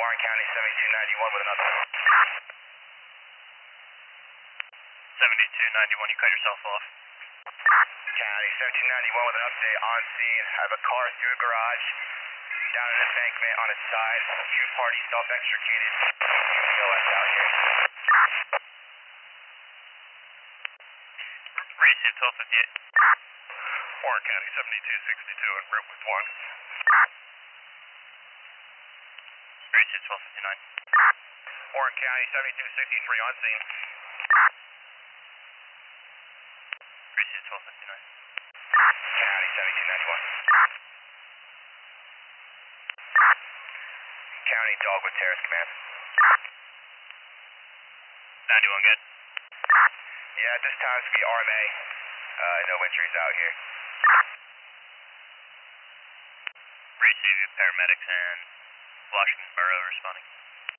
Warren County 7291 with an update. 7291, you cut yourself off. County 7291 with an update on scene. I have a car through a garage, down an embankment on its side. Two parties self-extricated. EOS out here. Receive 1258. Warren County 7262 en route with 1. Receive 1259. Warren County 7263 on scene. Receive 1259. County 7291. County Dogwood Terrace Command. 91 good. Yeah, at this time it's going to be RMA. No injuries out here. Receive paramedics and Washington Borough responding.